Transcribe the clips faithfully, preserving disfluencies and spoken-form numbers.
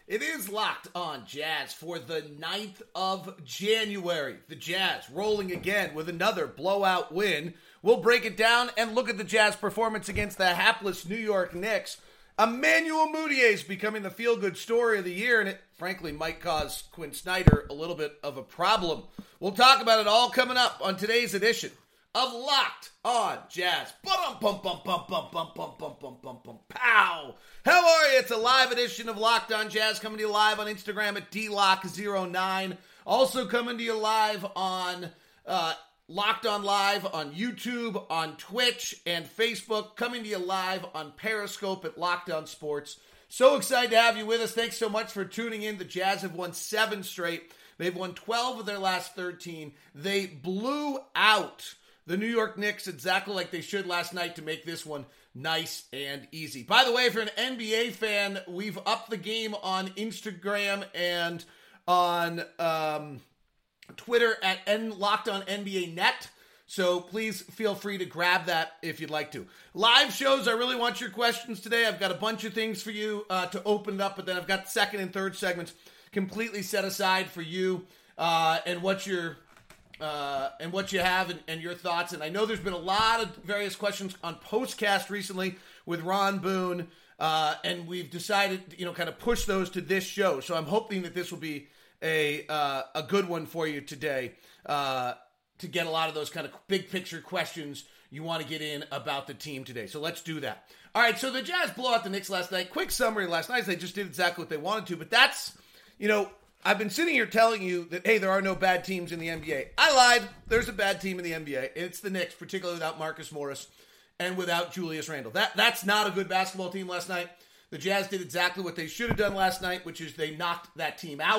It is Locked On Jazz for the ninth of January. The Jazz rolling again with another blowout win. We'll break it down and look at the Jazz performance against the hapless New York Knicks. Emmanuel Mudiay is becoming the feel-good story of the year, and it frankly might cause Quinn Snyder a little bit of a problem. We'll talk about it all coming up on today's edition of Locked On Jazz. Bum bum bum bum bum bum bum bum bum bum bum pow. How are you? It's a live edition of Locked On Jazz coming to you live on Instagram at D Lock zero nine. Also coming to you live on uh, Locked On Live on YouTube, on Twitch, and Facebook. Coming to you live on Periscope at Locked On Sports. So excited to have you with us. Thanks so much for tuning in. The Jazz have won seven straight. They've won twelve of their last thirteen. They blew out the New York Knicks exactly like they should last night to make this one nice and easy. By the way, if you're an N B A fan, we've upped the game on Instagram and on um, Twitter at N- Locked On N B A Net. So please feel free to grab that if you'd like to. Live shows, I really want your questions today. I've got a bunch of things for you uh, to open it up, but then I've got second and third segments completely set aside for you uh, and what you're Uh, and what you have and, and your thoughts. And I know there's been a lot of various questions on Postcast recently with Ron Boone, uh, and we've decided, you know, kind of push those to this show. So I'm hoping that this will be a uh, a good one for you today uh, to get a lot of those kind of big picture questions you want to get in about the team today. So let's do that. All right, so the Jazz blow out the Knicks last night. Quick summary last night is they just did exactly what they wanted to, but that's, you know, I've been sitting here telling you that, hey, there are no bad teams in the N B A. I lied. There's a bad team in the N B A. It's the Knicks, particularly without Marcus Morris and without Julius Randle. That That's not a good basketball team last night. The Jazz did exactly what they should have done last night, which is they knocked that team out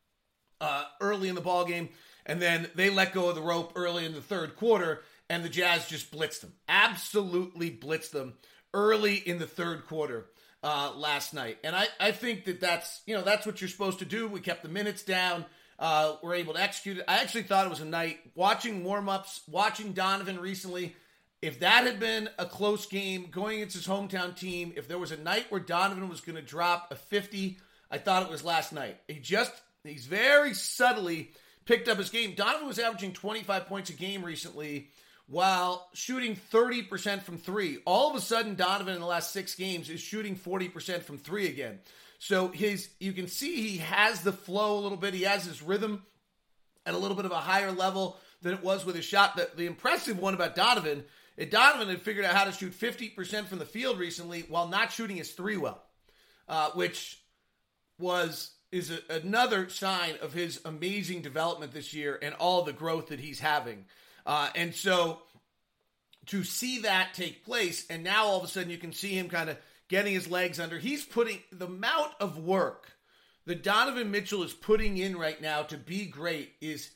uh, early in the ballgame, and then they let go of the rope early in the third quarter, and the Jazz just blitzed them. Absolutely blitzed them early in the third quarter. Uh, last night. And I, I think that that's, you know, that's what you're supposed to do. We kept the minutes down. Uh, we're able to execute it. I actually thought it was a night, watching warm-ups, watching Donovan recently, if that had been a close game going against his hometown team, if there was a night where Donovan was going to drop a fifty, I thought it was last night. He just, he's very subtly picked up his game. Donovan was averaging twenty-five points a game recently, while shooting thirty percent from three. All of a sudden, Donovan in the last six games is shooting forty percent from three again. So his, you can see he has the flow a little bit. He has his rhythm at a little bit of a higher level than it was with his shot. The, the impressive one about Donovan, is Donovan had figured out how to shoot fifty percent from the field recently while not shooting his three well, uh, which was is a, another sign of his amazing development this year and all the growth that he's having. Uh, and so to see that take place, and now all of a sudden you can see him kind of getting his legs under. He's putting the amount of work that Donovan Mitchell is putting in right now to be great is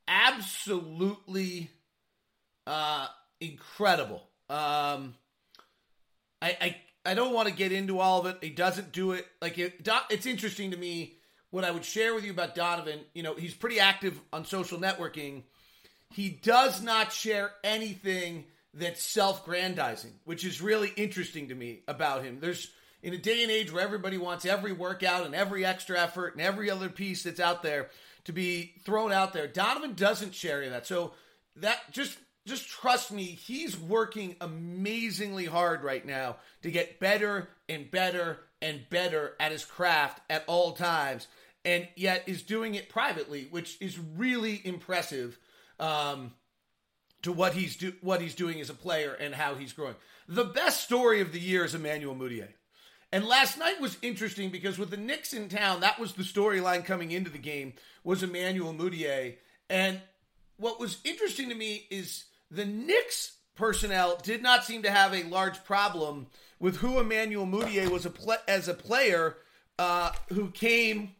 absolutely uh, incredible. Um, I, I I don't want to get into all of it. He doesn't do it like it. It's interesting to me what I would share with you about Donovan. You know, he's pretty active on social networking. He does not share anything that's self-grandizing, which is really interesting to me about him. There's, in a day and age where everybody wants every workout and every extra effort and every other piece that's out there to be thrown out there, Donovan doesn't share any of that. So that just, just trust me, he's working amazingly hard right now to get better and better and better at his craft at all times, and yet is doing it privately, which is really impressive. Um, to what he's do what he's doing as a player and how he's growing. The best story of the year is Emmanuel Mudiay. And last night was interesting because with the Knicks in town, that was the storyline coming into the game, was Emmanuel Mudiay. And what was interesting to me is the Knicks personnel did not seem to have a large problem with who Emmanuel Mudiay was a pl- as a player uh, who came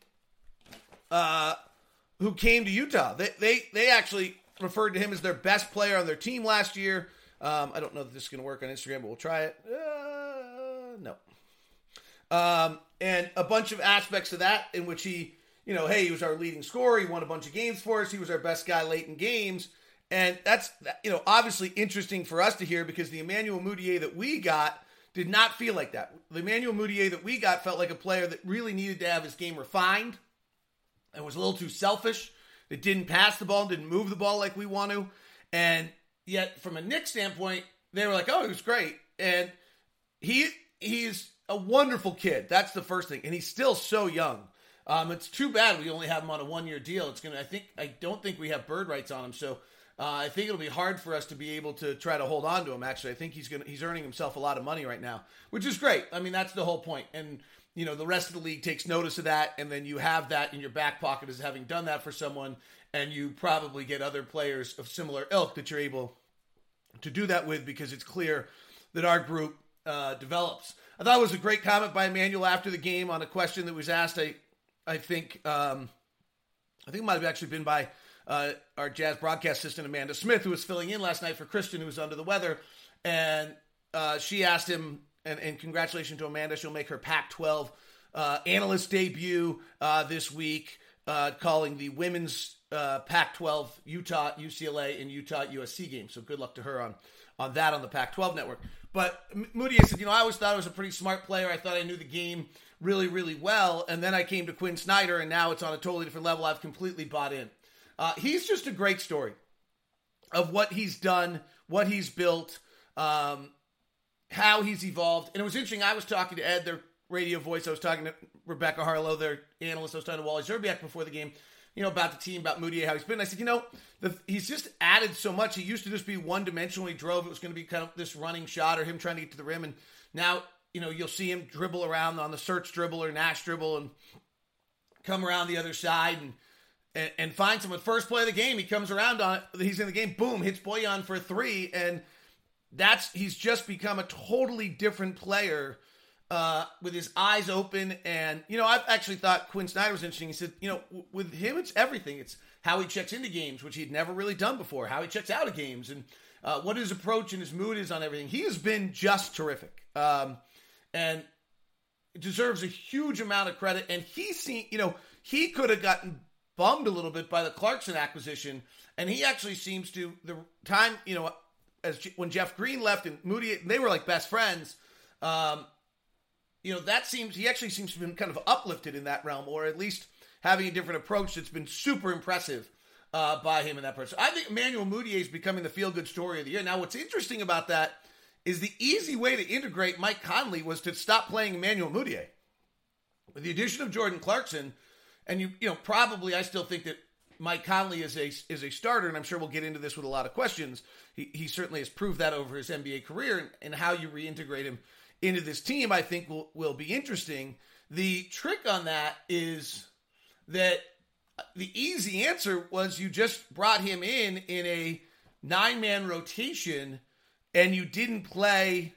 uh, who came to Utah. They they they actually referred to him as their best player on their team last year. Um, I don't know if this is going to work on Instagram, but we'll try it. Uh, no. Um, and a bunch of aspects of that in which he, you know, hey, he was our leading scorer. He won a bunch of games for us. He was our best guy late in games. And that's, you know, obviously interesting for us to hear because the Emmanuel Mudiay that we got did not feel like that. The Emmanuel Mudiay that we got felt like a player that really needed to have his game refined and was a little too selfish. That didn't pass the ball, didn't move the ball like we want to. And yet, from a Knicks standpoint, they were like, oh, he was great. And he he's a wonderful kid. That's the first thing. And he's still so young. Um, it's too bad we only have him on a one-year deal. It's gonna. I think. I don't think we have bird rights on him. So uh, I think it'll be hard for us to be able to try to hold on to him. Actually, I think he's gonna. He's earning himself a lot of money right now, which is great. I mean, that's the whole point. And you know, the rest of the league takes notice of that, and then you have that in your back pocket as having done that for someone, and you probably get other players of similar ilk that you're able to do that with because it's clear that our group uh, develops. I thought it was a great comment by Emmanuel after the game on a question that was asked. I, I think, um, I think it might have actually been by uh, our Jazz broadcast assistant Amanda Smith, who was filling in last night for Christian, who was under the weather, and uh, she asked him. And, and congratulations to Amanda. She'll make her Pac twelve uh, analyst debut uh, this week, uh, calling the women's uh, Pac twelve Utah, U C L A, and Utah U S C game. So good luck to her on, on that on the Pac twelve network. But Mudiay said, you know, I always thought I was a pretty smart player. I thought I knew the game really, really well. And then I came to Quinn Snyder, and now it's on a totally different level. I've completely bought in. Uh, he's just a great story of what he's done, what he's built, um, how he's evolved. And it was interesting. I was talking to Ed, their radio voice. I was talking to Rebecca Harlow, their analyst. I was talking to Wally Zerbiak before the game, you know, about the team, about Mudiay, how he's been. I said, you know, the, he's just added so much. He used to just be one-dimensional. He drove. It was going to be kind of this running shot or him trying to get to the rim. And now, you know, you'll see him dribble around on the search dribble or Nash dribble and come around the other side and and, and find someone. First play of the game, he comes around on it. He's in the game. Boom, hits Bojan for a three. And That's he's just become a totally different player uh, with his eyes open. And, you know, I've actually thought Quinn Snyder was interesting. He said, you know, w- with him, it's everything. It's how he checks into games, which he'd never really done before, how he checks out of games, and uh, what his approach and his mood is on everything. He has been just terrific um, and deserves a huge amount of credit. And he seen, you know, he could have gotten bummed a little bit by the Clarkson acquisition. And he actually seems to, the time, you know, as when Jeff Green left and Mudiay, they were like best friends. Um, you know, that seems, he actually seems to have been kind of uplifted in that realm, or at least having a different approach that's been super impressive uh, by him in that person. I think Emmanuel Mudiay is becoming the feel-good story of the year. Now, what's interesting about that is the easy way to integrate Mike Conley was to stop playing Emmanuel Mudiay. With the addition of Jordan Clarkson, and you, you know, probably I still think that Mike Conley is a is a starter, and I'm sure we'll get into this with a lot of questions. He he certainly has proved that over his N B A career, and, and how you reintegrate him into this team, I think will will be interesting. The trick on that is that the easy answer was you just brought him in in a nine-man rotation, and you didn't play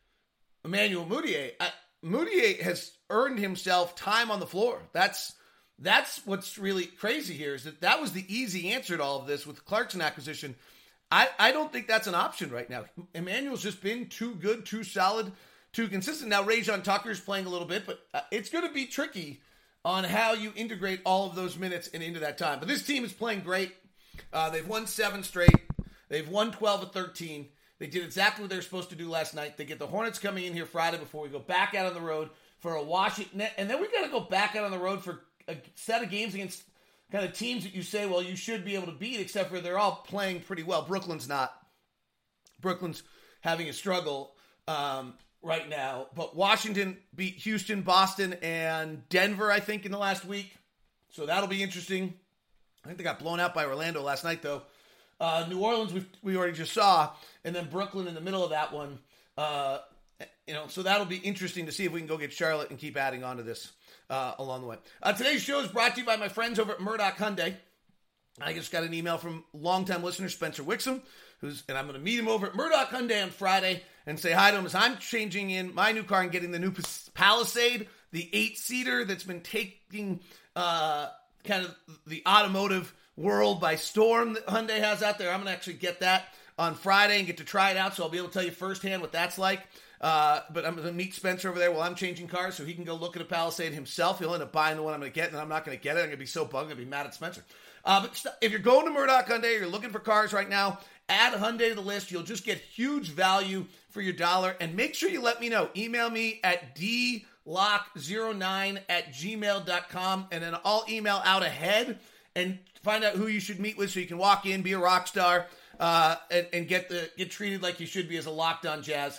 Emmanuel Mudiay. I, Mudiay has earned himself time on the floor. That's That's what's really crazy here, is that that was the easy answer to all of this with the Clarkson acquisition. I, I don't think that's an option right now. Emmanuel's just been too good, too solid, too consistent. Now, Rajon Tucker's playing a little bit, but it's going to be tricky on how you integrate all of those minutes and into that time. But this team is playing great. Uh, they've won seven straight. They've won twelve of thirteen. They did exactly what they were supposed to do last night. They get the Hornets coming in here Friday before we go back out on the road for a Washington. And then we got to go back out on the road for a set of games against kind of teams that you say, well, you should be able to beat, except for they're all playing pretty well. Brooklyn's not. Brooklyn's having a struggle um, right now. But Washington beat Houston, Boston, and Denver, I think, in the last week. So that'll be interesting. I think they got blown out by Orlando last night, though. Uh, New Orleans, we we already just saw. And then Brooklyn in the middle of that one. Uh, you know, so that'll be interesting to see if we can go get Charlotte and keep adding on to this. Uh, along the way. Uh, today's show is brought to you by my friends over at Murdoch Hyundai. I just got an email from longtime listener Spencer Wixom, who's, and I'm going to meet him over at Murdoch Hyundai on Friday and say hi to him as I'm changing in my new car and getting the new Palisade, the eight-seater that's been taking uh, kind of the automotive world by storm that Hyundai has out there. I'm going to actually get that on Friday and get to try it out, so I'll be able to tell you firsthand what that's like. Uh, but I'm going to meet Spencer over there while I'm changing cars so he can go look at a Palisade himself. He'll end up buying the one I'm going to get, and I'm not going to get it. I'm going to be so bummed. I'm going to be mad at Spencer. Uh, but if you're going to Murdoch Hyundai, you're looking for cars right now, Add Hyundai to the list. You'll just get huge value for your dollar. And make sure you let me know. Email me at d lock zero nine at gmail dot com, and then I'll email out ahead and find out who you should meet with so you can walk in, be a rock star, uh, and, and get the get treated like you should be as a Locked On Jazz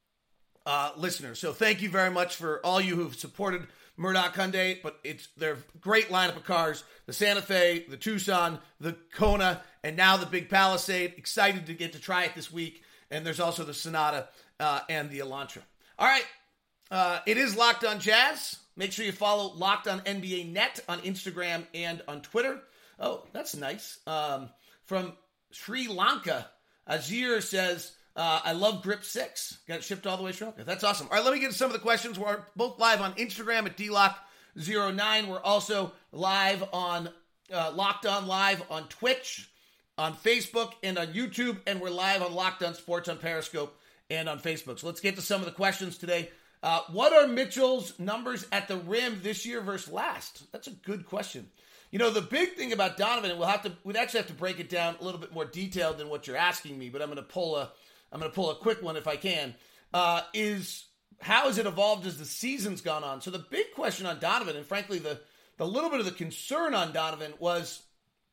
uh, listener. So thank you very much for all you who've supported Murdoch Hyundai, but it's their great lineup of cars, the Santa Fe, the Tucson, the Kona, and now the big Palisade. Excited to get to try it this week. And there's also the Sonata uh, and the Elantra. All right. Uh, it is Locked On Jazz. Make sure you follow Locked On N B A Net on Instagram and on Twitter. Oh, that's nice. Um, from Sri Lanka, Azir says, uh, I love Grip six. Got it shipped all the way to Sri Lanka. That's awesome. All right, let me get to some of the questions. We're both live on Instagram at D lock zero nine. We're also live on uh, Locked On Live on Twitch, on Facebook, and on YouTube. And we're live on Locked On Sports on Periscope and on Facebook. So let's get to some of the questions today. Uh, what are Mitchell's numbers at the rim this year versus last? That's a good question. You know, the big thing about Donovan, and we'll have to, we'd actually have to break it down a little bit more detailed than what you're asking me, but I'm going to pull a, I'm going to pull a quick one if I can, uh, is how has it evolved as the season's gone on? So the big question on Donovan, and frankly, the, the little bit of the concern on Donovan was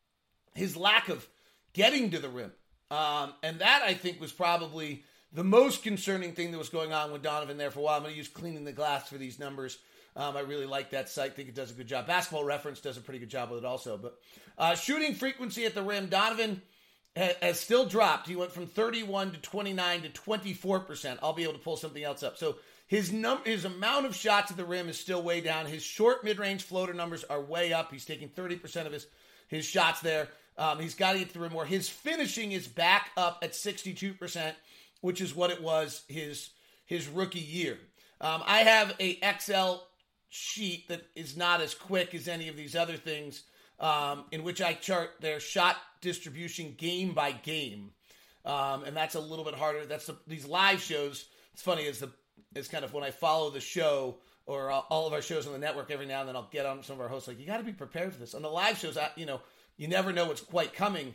his lack of getting to the rim. Um, and that, I think, was probably the most concerning thing that was going on with Donovan there for a while. I'm going to use Cleaning the Glass for these numbers. Um, I really like that site. I think it does a good job. Basketball Reference does a pretty good job with it also. But uh, shooting frequency at the rim, Donovan ha- has still dropped. He went from thirty-one to twenty-nine to twenty-four percent. I'll be able to pull something else up. So his num- his amount of shots at the rim is still way down. His short mid-range floater numbers are way up. He's taking thirty percent of his, his shots there. Um, he's got to get to the rim more. His finishing is back up at sixty-two percent, which is what it was his his rookie year. Um, I have a Excel sheet that is not as quick as any of these other things, um, in which I chart their shot distribution game by game, um, and that's a little bit harder. That's the, these live shows. It's funny is the it's kind of when I follow the show or uh, all of our shows on the network. Every now and then I'll get on some of our hosts like, you got to be prepared for this. On the live shows, I, you know, you never know what's quite coming,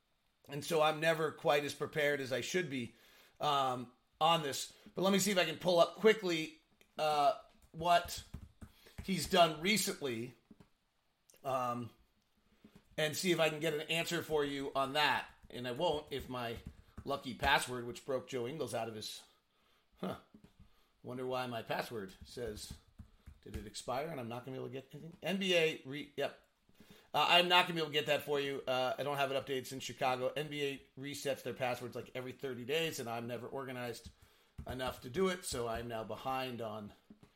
and so I'm never quite as prepared as I should be um, on this. But let me see if I can pull up quickly uh, what he's done recently, um, and see if I can get an answer for you on that. And I won't if my lucky password, which broke Joe Ingles out of his, huh, wonder why my password says, did it expire and I'm not going to be able to get anything? N B A, re, yep. Uh, I'm not going to be able to get that for you. Uh, I don't have it updated since Chicago. N B A resets their passwords like every thirty days, and I'm never organized enough to do it, so I'm now behind on...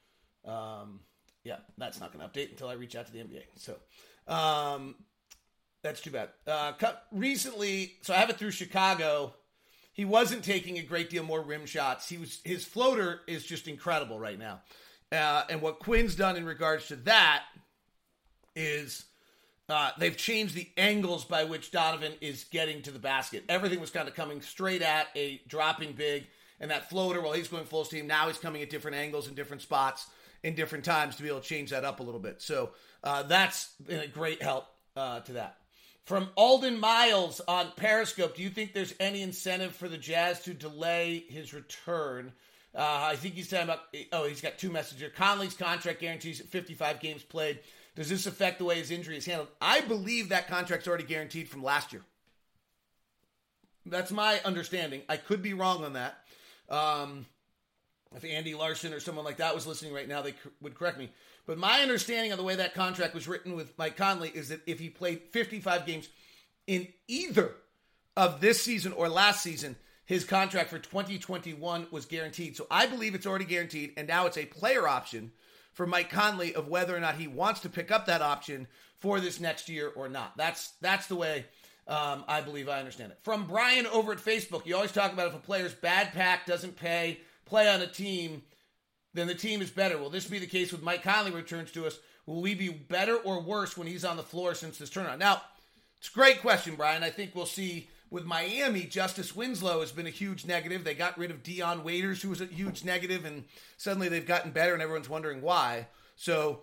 Um, Yeah, that's not going to update until I reach out to the N B A. So, um, that's too bad. Uh, recently, so I have it through Chicago. He wasn't taking a great deal more rim shots. He was his floater is just incredible right now. Uh, and what Quinn's done in regards to that is uh, they've changed the angles by which Donovan is getting to the basket. Everything was kind of coming straight at a dropping big, and that floater, while he's going full steam, now he's coming at different angles and different spots in different times to be able to change that up a little bit. So uh, that's been a great help uh, to that. From Alden Miles on Periscope, do you think there's any incentive for the Jazz to delay his return? Uh, I think he's talking about, oh, he's got two messages here. Conley's contract guarantees at fifty-five games played. Does this affect the way his injury is handled? I believe that contract's already guaranteed from last year. That's my understanding. I could be wrong on that. Um, if Andy Larson or someone like that was listening right now, they c- would correct me. But my understanding of the way that contract was written with Mike Conley is that if he played fifty-five games in either of this season or last season, his contract for twenty twenty-one was guaranteed. So I believe it's already guaranteed, and now it's a player option for Mike Conley of whether or not he wants to pick up that option for this next year or not. That's that's the way um, I believe I understand it. From Brian over at Facebook, you always talk about if a player's bad pack doesn't pay, play on a team, then the team is better. Will this be the case with Mike Conley returns to us? Will we be better or worse when he's on the floor since this turnaround? Now, it's a great question, Brian. I think we'll see with Miami, Justice Winslow has been a huge negative. They got rid of Dion Waiters, who was a huge negative, and suddenly they've gotten better, and everyone's wondering why. So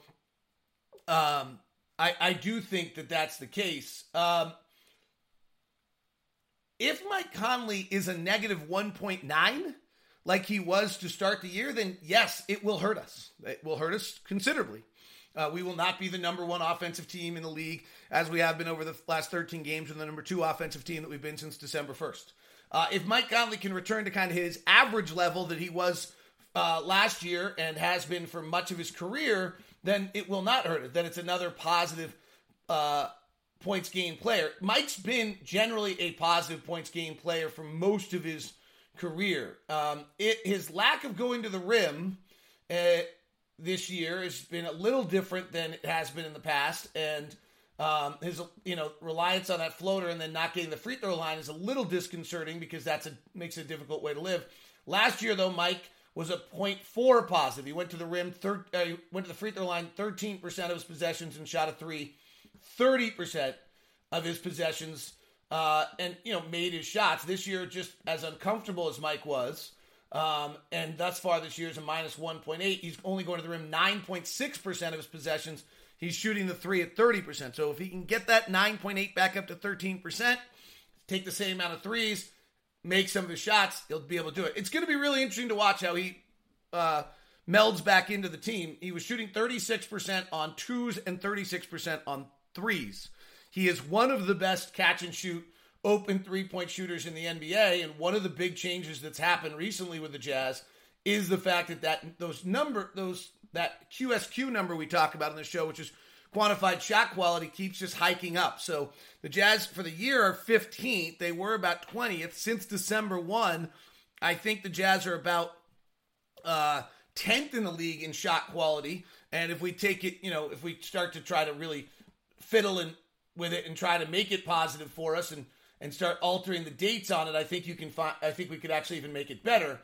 um, I, I do think that that's the case. Um, if Mike Conley is a negative one point nine, like he was to start the year, then yes, it will hurt us. It will hurt us considerably. Uh, we will not be the number one offensive team in the league, as we have been over the last thirteen games, and the number two offensive team that we've been since December first. Uh, if Mike Conley can return to kind of his average level that he was uh, last year and has been for much of his career, then it will not hurt it. Then it's another positive uh, points gain player. Mike's been generally a positive points gain player for most of his career. Um, it, his lack of going to the rim uh, this year has been a little different than it has been in the past, and um, his you know reliance on that floater and then not getting the free throw line is a little disconcerting because that's a makes it a difficult way to live. Last year, though, Mike was a point four positive. He went to the rim, thir- uh, he went to the free throw line thirteen percent of his possessions and shot a three, thirty percent of his possessions, uh, and you know made his shots. This year, just as uncomfortable as Mike was, um, and thus far this year is a minus one point eight. He's only going to the rim nine point six percent of his possessions. He's shooting the three at thirty percent. So if he can get that nine point eight back up to thirteen percent, take the same amount of threes, make some of his shots, he'll be able to do it. It's going to be really interesting to watch how he uh, melds back into the team. He was shooting thirty-six percent on twos and thirty-six percent on threes. He is one of the best catch and shoot open three-point shooters in the N B A, and one of the big changes that's happened recently with the Jazz is the fact that, that those number those that Q S Q number we talk about on the show, which is quantified shot quality, keeps just hiking up. So the Jazz for the year are fifteenth. They were about twentieth since December first. I think the Jazz are about uh, tenth in the league in shot quality. And if we take it, you know, if we start to try to really fiddle in with it and try to make it positive for us and and start altering the dates on it, I think you can find. I think we could actually even make it better,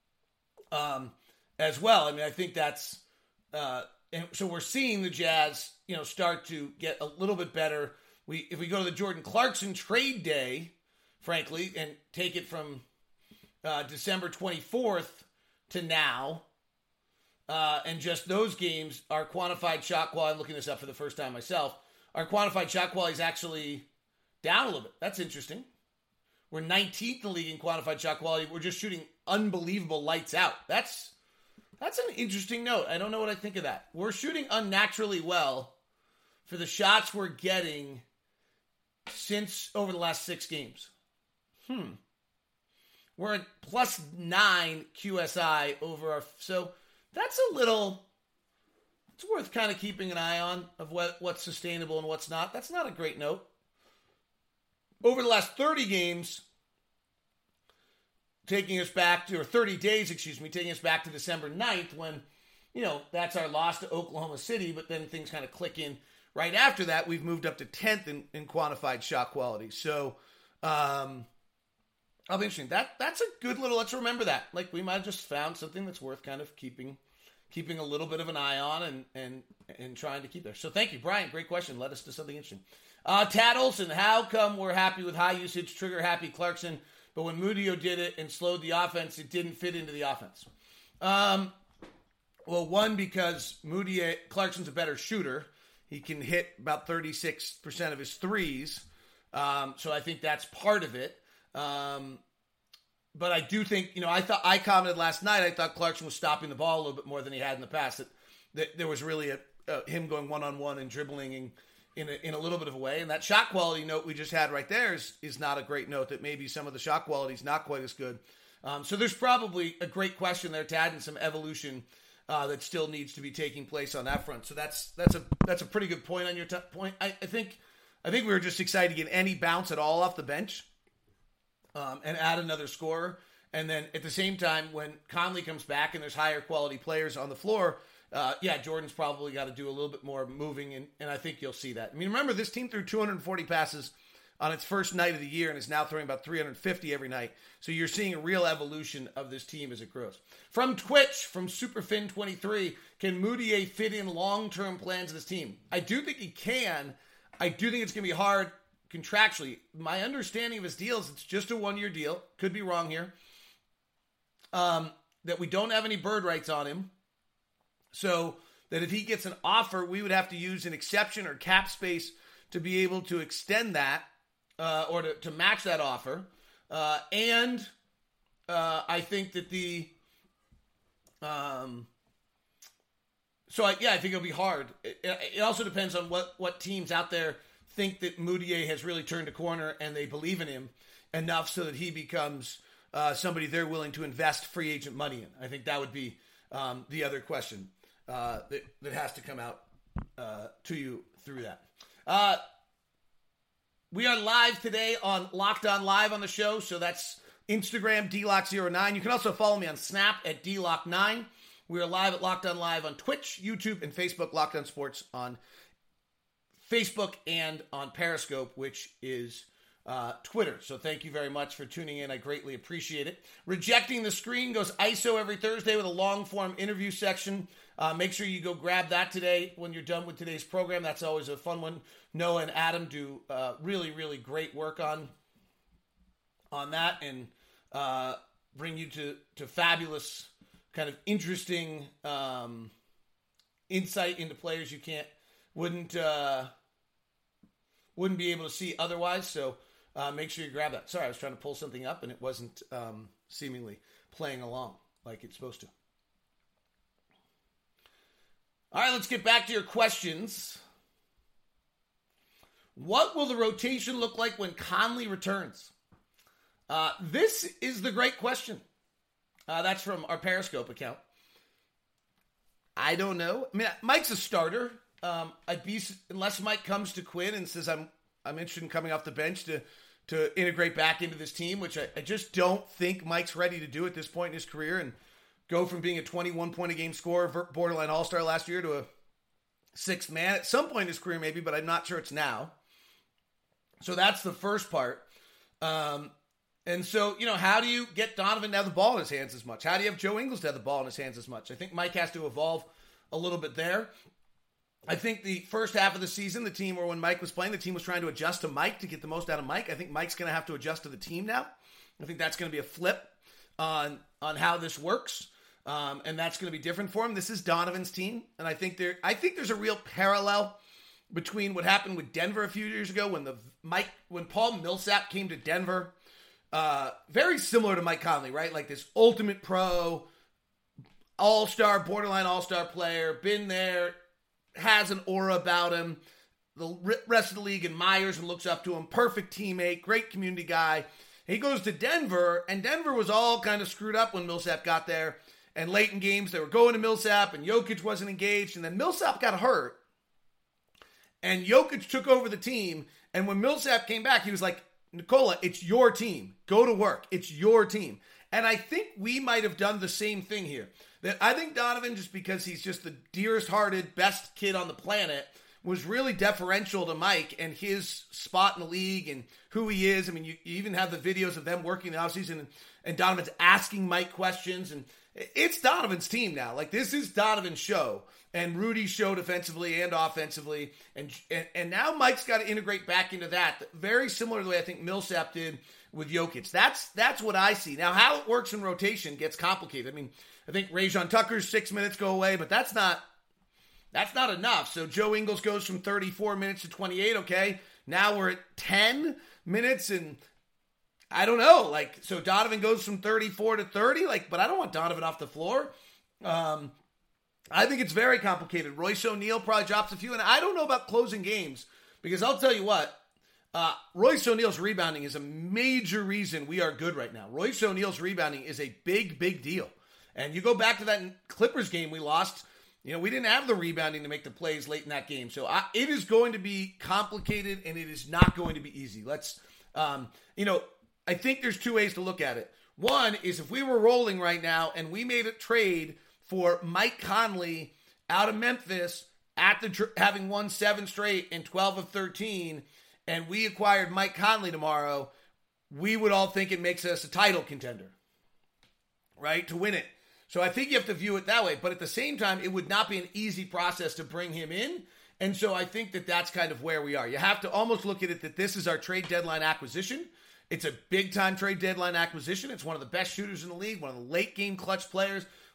um, as well. I mean, I think that's. Uh, and so we're seeing the Jazz, you know, start to get a little bit better. We, if we go to the Jordan Clarkson trade day, frankly, and take it from uh, December twenty-fourth to now, uh, and just those games, our quantified shot quality, I'm looking this up for the first time myself, our quantified shot quality is actually down a little bit. That's interesting. We're nineteenth in the league in quantified shot quality. We're just shooting unbelievable lights out. That's That's an interesting note. I don't know what I think of that. We're shooting unnaturally well for the shots we're getting since over the last six games. Hmm. We're at plus nine Q S I over our... So that's a little... It's worth kind of keeping an eye on of what, what's sustainable and what's not. That's not a great note. Over the last thirty games... taking us back to, or thirty days, excuse me, taking us back to December ninth when, you know, that's our loss to Oklahoma City, but then things kind of click in. Right after that, we've moved up to tenth in, in quantified shot quality. So, um, I'll be interesting. That, that's a good little, let's remember that. Like, we might have just found something that's worth kind of keeping, keeping a little bit of an eye on and, and, and trying to keep there. So thank you, Brian. Great question. Led us to something interesting. Uh, Tad Olson, how come we're happy with high usage, trigger happy Clarkson, but when Mudio did it and slowed the offense, it didn't fit into the offense? Um, well, one, because Mudio, Clarkson's a better shooter. He can hit about thirty-six percent of his threes. Um, so I think that's part of it. Um, but I do think, you know, I thought I commented last night, I thought Clarkson was stopping the ball a little bit more than he had in the past. That, that there was really a, a, him going one-on-one and dribbling and, in a, in a little bit of a way. And that shot quality note we just had right there is, is not a great note, that maybe some of the shot quality is not quite as good. Um, so there's probably a great question there, Tad, and some evolution uh, that still needs to be taking place on that front. So that's that's a that's a pretty good point on your t- point. I, I think I think we were just excited to get any bounce at all off the bench um, and add another scorer. And then at the same time, when Conley comes back and there's higher quality players on the floor, Uh, yeah, Jordan's probably got to do a little bit more moving, and, and I think you'll see that. I mean, remember, this team threw two hundred forty passes on its first night of the year and is now throwing about three hundred fifty every night. So you're seeing a real evolution of this team as it grows. From Twitch, from Superfin twenty-three, can Mudiay fit in long-term plans of this team? I do think he can. I do think it's going to be hard contractually. My understanding of his deal is it's just a one-year deal. Could be wrong here. Um, that we don't have any bird rights on him. So that if he gets an offer, we would have to use an exception or cap space to be able to extend that uh, or to, to match that offer. Uh, and uh, I think that the, um, so I, yeah, I think it'll be hard. It, it also depends on what, what teams out there think that Mudiay has really turned a corner and they believe in him enough so that he becomes uh, somebody they're willing to invest free agent money in. I think that would be um, the other question uh, that, that has to come out uh, to you through that. Uh, we are live today on Locked On Live on the show, so that's Instagram, D Lock zero nine. You can also follow me on Snap at D Lock nine. We are live at Locked On Live on Twitch, YouTube, and Facebook, Locked On Sports on Facebook and on Periscope, which is uh, Twitter. So thank you very much for tuning in. I greatly appreciate it. Rejecting the Screen goes I S O every Thursday with a long-form interview section. Uh, make sure you go grab that today when you're done with today's program. That's always a fun one. Noah and Adam do uh, really, really great work on, on that and uh, bring you to, to fabulous, kind of interesting um, insight into players you can't, wouldn't, uh, wouldn't be able to see otherwise. So uh, make sure you grab that. Sorry, I was trying to pull something up and it wasn't um, seemingly playing along like it's supposed to. All right, let's get back to your questions. What will the rotation look like when Conley returns? Uh, this is the great question. Uh, that's from our Periscope account. I don't know. I mean, Mike's a starter. Um, I'd be unless Mike comes to Quinn and says I'm I'm interested in coming off the bench to to integrate back into this team, which I, I just don't think Mike's ready to do at this point in his career and go from being a twenty-one point a game scorer, borderline all-star last year, to a sixth man at some point in his career maybe, but I'm not sure it's now. So that's the first part. Um, and so, you know, how do you get Donovan to have the ball in his hands as much? How do you have Joe Ingles to have the ball in his hands as much? I think Mike has to evolve a little bit there. I think the first half of the season, the team, or when Mike was playing, the team was trying to adjust to Mike to get the most out of Mike. I think Mike's going to have to adjust to the team now. I think that's going to be a flip on on how this works, um, and that's going to be different for him. This is Donovan's team, and I think there, I think there's a real parallel between what happened with Denver a few years ago when the Mike, when Paul Millsap came to Denver. Uh, very similar to Mike Conley, right? Like this ultimate pro, all-star, borderline all-star player, been there, has an aura about him. The rest of the league admires and looks up to him. Perfect teammate, great community guy. He goes to Denver, and Denver was all kind of screwed up when Millsap got there. And late in games, they were going to Millsap, and Jokic wasn't engaged. And then Millsap got hurt, and Jokic took over the team. And when Millsap came back, he was like, Nikola, it's your team. Go to work. It's your team. And I think we might have done the same thing here. That I think Donovan, just because he's just the dearest-hearted, best kid on the planet, was really deferential to Mike and his spot in the league and who he is. I mean, you, you even have the videos of them working the offseason and, and Donovan's asking Mike questions. And it's Donovan's team now. Like, this is Donovan's show. And Rudy's show defensively and offensively. And, and, and now Mike's got to integrate back into that. Very similar to the way I think Millsap did with Jokic. That's, that's what I see. Now, how it works in rotation gets complicated. I mean, I think Rajon Tucker's six minutes go away, but that's not that's not enough. So Joe Ingles goes from thirty-four minutes to twenty-eight, okay? Now we're at ten minutes, and I don't know. Like, so Donovan goes from thirty-four to thirty, like, but I don't want Donovan off the floor. Um, I think it's very complicated. Royce O'Neal probably drops a few, and I don't know about closing games, because I'll tell you what, uh, Royce O'Neal's rebounding is a major reason we are good right now. Royce O'Neal's rebounding is a big, big deal. And you go back to that Clippers game we lost, you know, we didn't have the rebounding to make the plays late in that game. So I, it is going to be complicated, and it is not going to be easy. Let's, um, you know, I think there's two ways to look at it. One is if we were rolling right now and we made a trade for Mike Conley out of Memphis at the having won seven straight and twelve of thirteen, and we acquired Mike Conley tomorrow, we would all think it makes us a title contender, right, to win it. So I think you have to view it that way. But at the same time, it would not be an easy process to bring him in. And so I think that that's kind of where we are. You have to almost look at it that this is our trade deadline acquisition. It's a big-time trade deadline acquisition. It's one of the best shooters in the league, one of the late-game clutch players,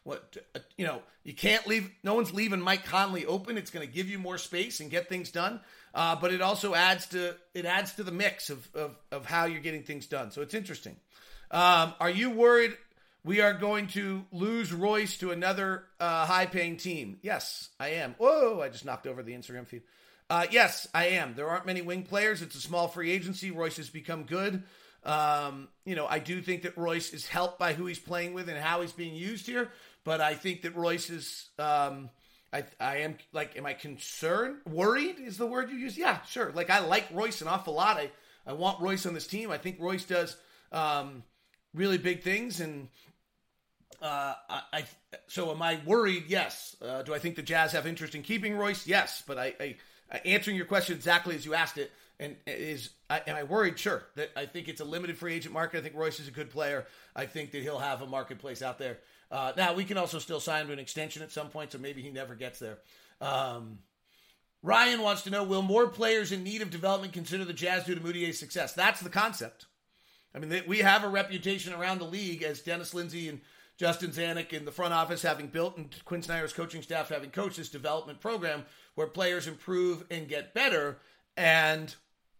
what, you know, you can't leave, no one's leaving Mike Conley open. It's going to give you more space and get things done. Uh, but it also adds to, it adds to the mix of, of, of how you're getting things done. So it's interesting. Um, are you worried we are going to lose Royce to another uh, high-paying team? Yes, I am. Whoa, I just knocked over the Instagram feed. Uh, yes, I am. There aren't many wing players. It's a small free agency. Royce has become good. Um, you know, I do think that Royce is helped by who he's playing with and how he's being used here. But I think that Royce is, um, I, I am, like, am I concerned? Worried is the word you use? Yeah, sure. Like, I like Royce an awful lot. I, I want Royce on this team. I think Royce does um, really big things. And uh, I, I, so am I worried? Yes. Uh, do I think the Jazz have interest in keeping Royce? Yes. But I, I answering your question exactly as you asked it, and is I, am I worried? Sure. That I think it's a limited free agent market. I think Royce is a good player. I think that he'll have a marketplace out there. Uh, now, we can also still sign him to an extension at some point, so maybe he never gets there. Um, Ryan wants to know, will more players in need of development consider the Jazz due to Moutier's success? That's the concept. I mean, they, we have a reputation around the league as Dennis Lindsay and Justin Zanuck in the front office having built, and Quinn Snyder's coaching staff having coached this development program where players improve and get better. And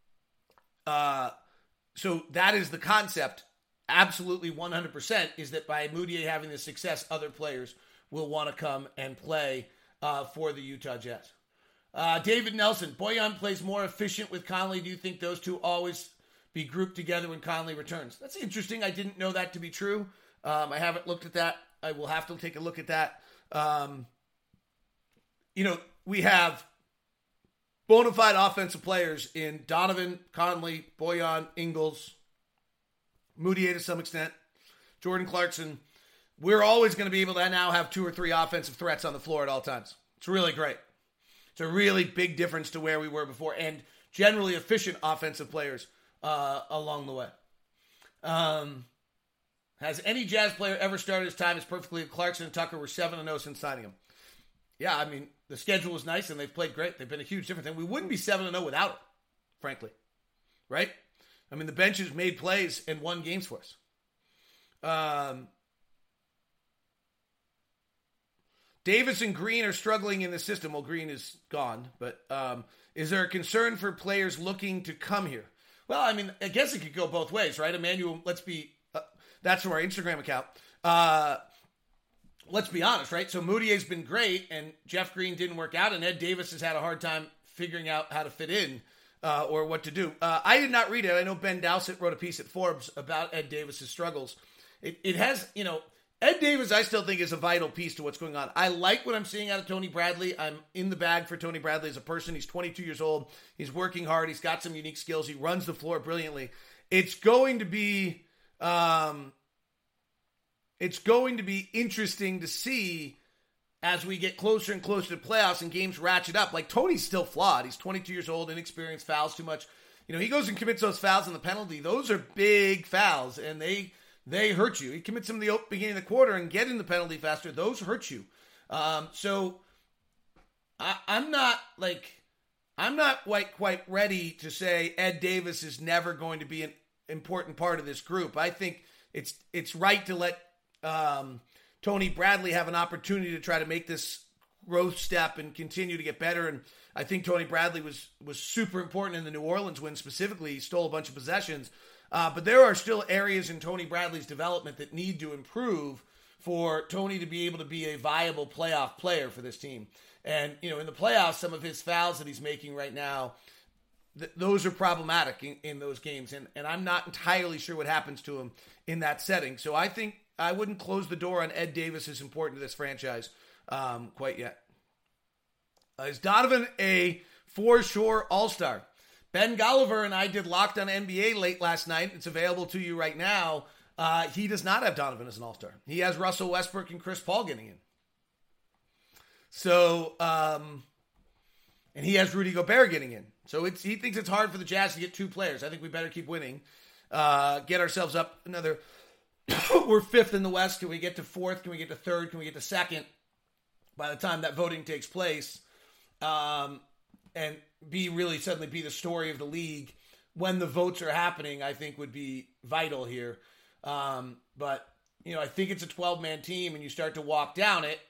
uh, so that is the concept. Absolutely one hundred percent is that by Moutier having the success, other players will want to come and play uh, for the Utah Jazz. Uh, David Nelson, Bojan plays more efficient with Conley. Do you think those two always be grouped together when Conley returns? That's interesting. I didn't know that to be true. Um, I haven't looked at that. I will have to take a look at that. Um, you know, we have bona fide offensive players in Donovan, Conley, Bojan, Ingles, Moutier to some extent, Jordan Clarkson. We're always going to be able to now have two or three offensive threats on the floor at all times. It's really great. It's a really big difference to where we were before, and generally efficient offensive players uh, along the way. Um, has any Jazz player ever started his time as perfectly? Clarkson and Tucker were seven and oh since signing him. Yeah, I mean, the schedule was nice, and they've played great. They've been a huge difference. And we wouldn't be seven and oh without it, frankly. Right? I mean, the bench has made plays and won games for us. Um, Davis and Green are struggling in the system. Well, Green is gone. But um, is there a concern for players looking to come here? Well, I mean, I guess it could go both ways, right? Emmanuel, let's be, uh, that's from our Instagram account. Uh, let's be honest, right? So Moutier's been great, and Jeff Green didn't work out, and Ed Davis has had a hard time figuring out how to fit in. Uh, or what to do. Uh, I did not read it. I know Ben Dowsett wrote a piece at Forbes about Ed Davis's struggles. It, it has, you know, Ed Davis I still think is a vital piece to what's going on. I like what I'm seeing out of Tony Bradley. I'm in the bag for Tony Bradley as a person. He's twenty-two years old. He's working hard. He's got some unique skills. He runs the floor brilliantly. It's going to be, um, it's going to be interesting to see as we get closer and closer to playoffs and games ratchet up. Like, Tony's still flawed. He's twenty-two years old, inexperienced, fouls too much. You know, he goes and commits those fouls in the penalty. Those are big fouls, and they they hurt you. He commits them in the beginning of the quarter and get in the penalty faster. Those hurt you. Um, so, I, I'm not, like, I'm not quite, quite ready to say Ed Davis is never going to be an important part of this group. I think it's it's right to let Um, Tony Bradley have an opportunity to try to make this growth step and continue to get better. And I think Tony Bradley was was super important in the New Orleans win specifically. He stole a bunch of possessions. Uh, but there are still areas in Tony Bradley's development that need to improve for Tony to be able to be a viable playoff player for this team. And, you know, in the playoffs, some of his fouls that he's making right now, th- those are problematic in, in those games. And, and I'm not entirely sure what happens to him in that setting. So I think I wouldn't close the door on Ed Davis as important to this franchise um, quite yet. Uh, is Donovan a for-sure all-star? Ben Golliver and I did Locked on N B A late last night. It's available to you right now. Uh, he does not have Donovan as an all-star. He has Russell Westbrook and Chris Paul getting in. So, um, and he has Rudy Gobert getting in. So it's he thinks it's hard for the Jazz to get two players. I think we better keep winning. Uh, get ourselves up another... We're fifth in the West. Can we get to fourth? Can we get to third? Can we get to second by the time that voting takes place? Um, and be really suddenly be the story of the league when the votes are happening, I think would be vital here. Um, but you know, I think it's a twelve-man team, and you start to walk down it.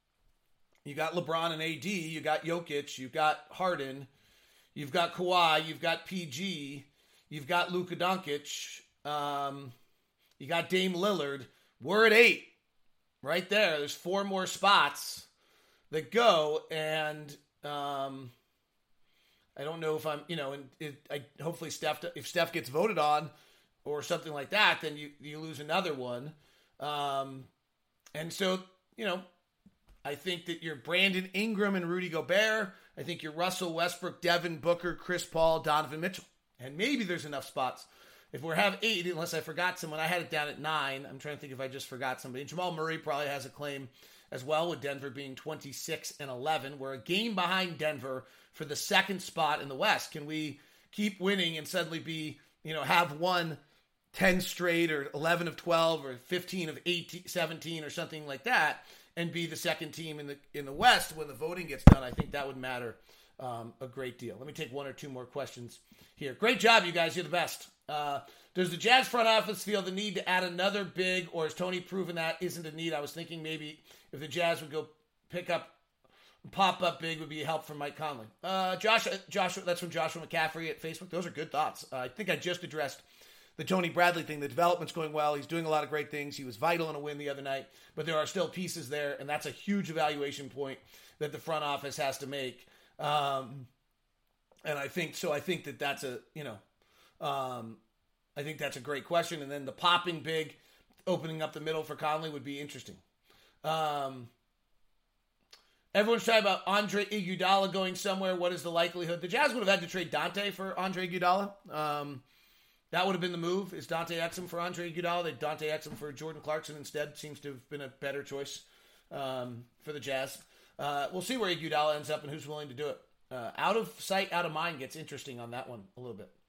You got LeBron and A D, you got Jokic, you've got Harden, you've got Kawhi, you've got P G, you've got Luka Doncic, um, you got Dame Lillard. We're at eight. Right there. There's four more spots that go, and um, I don't know if I'm, you know, and it, I hopefully Steph, if Steph gets voted on or something like that, then you, you lose another one. Um, and so, you know, I think that you're Brandon Ingram and Rudy Gobert. I think you're Russell Westbrook, Devin Booker, Chris Paul, Donovan Mitchell. And maybe there's enough spots. If we have eight, unless I forgot someone, I had it down at nine. I'm trying to think if I just forgot somebody. Jamal Murray probably has a claim as well, with Denver being twenty-six and eleven. We're a game behind Denver for the second spot in the West. Can we keep winning and suddenly be, you know, have won ten straight or eleven of twelve or fifteen of eighteen, seventeen or something like that and be the second team in the in the West when the voting gets done? I think that would matter um, a great deal. Let me take one or two more questions here. Great job, you guys. You're the best. Uh, does the Jazz front office feel the need to add another big, or has Tony proven that isn't a need? I was thinking maybe if the Jazz would go pick up, pop up big would be a help from Mike Conley. Uh, Josh, Joshua, that's from Joshua McCaffrey at Facebook. Those are good thoughts. Uh, I think I just addressed the Tony Bradley thing. The development's going well. He's doing a lot of great things. He was vital in a win the other night, but there are still pieces there, and that's a huge evaluation point that the front office has to make. Um, and I think so. I think that that's a you know. Um, I think that's a great question. And then the popping big, opening up the middle for Conley would be interesting. Um, everyone's talking about Andre Iguodala going somewhere. What is the likelihood? The Jazz would have had to trade Dante for Andre Iguodala. Um, that would have been the move. Is Dante Exum for Andre Iguodala? They Dante Exum for Jordan Clarkson instead. Seems to have been a better choice um, for the Jazz. Uh, we'll see where Iguodala ends up and who's willing to do it. Uh, out of sight, out of mind gets interesting on that one a little bit.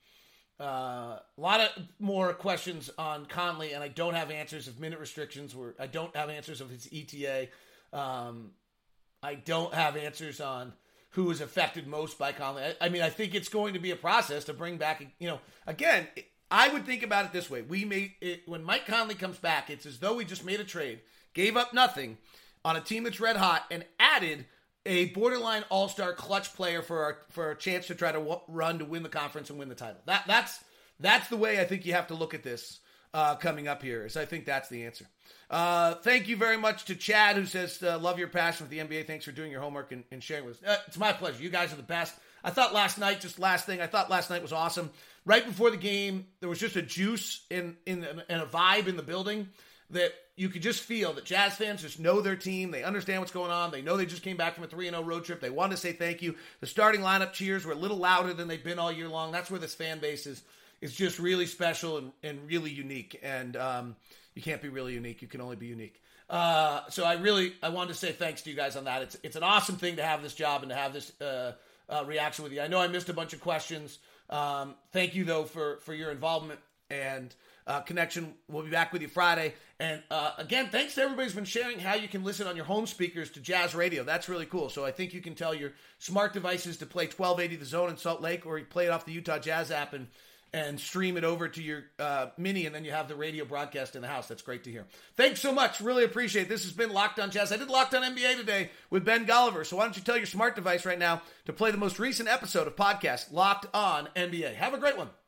Uh, a lot of more questions on Conley, and I don't have answers of minute restrictions. Where I don't have answers of his E T A. Um, I don't have answers on who is affected most by Conley. I, I mean, I think it's going to be a process to bring back. You know, again, I would think about it this way: we made it when Mike Conley comes back. It's as though we just made a trade, gave up nothing on a team that's red hot, and added a borderline all-star clutch player for our, for a chance to try to w- run to win the conference and win the title. That that's that's the way I think you have to look at this uh, coming up here. Is I think that's the answer. Uh, thank you very much to Chad, who says, uh, love your passion with the N B A. Thanks for doing your homework and, and sharing with us. Uh, it's my pleasure. You guys are the best. I thought last night, just last thing, I thought last night was awesome. Right before the game, there was just a juice in, in, in a vibe in the building that you could just feel that Jazz fans just know their team. They understand what's going on. They know they just came back from a three and oh road trip. They want to say thank you. The starting lineup cheers were a little louder than they've been all year long. That's where this fan base is, is just really special and, and really unique. And um, you can't be really unique. You can only be unique. Uh, so I really, I wanted to say thanks to you guys on that. It's it's an awesome thing to have this job and to have this uh, uh, reaction with you. I know I missed a bunch of questions. Um, thank you, though, for, for your involvement and Uh, connection. We'll be back with you Friday. And uh, again, thanks to everybody who's been sharing how you can listen on your home speakers to Jazz Radio. That's really cool. So I think you can tell your smart devices to play twelve eighty The Zone in Salt Lake, or you play it off the Utah Jazz app and, and stream it over to your uh, mini, and then you have the radio broadcast in the house. That's great to hear. Thanks so much. Really appreciate it. This has been Locked On Jazz. I did Locked On N B A today with Ben Golliver. So why don't you tell your smart device right now to play the most recent episode of podcast Locked On N B A. Have a great one.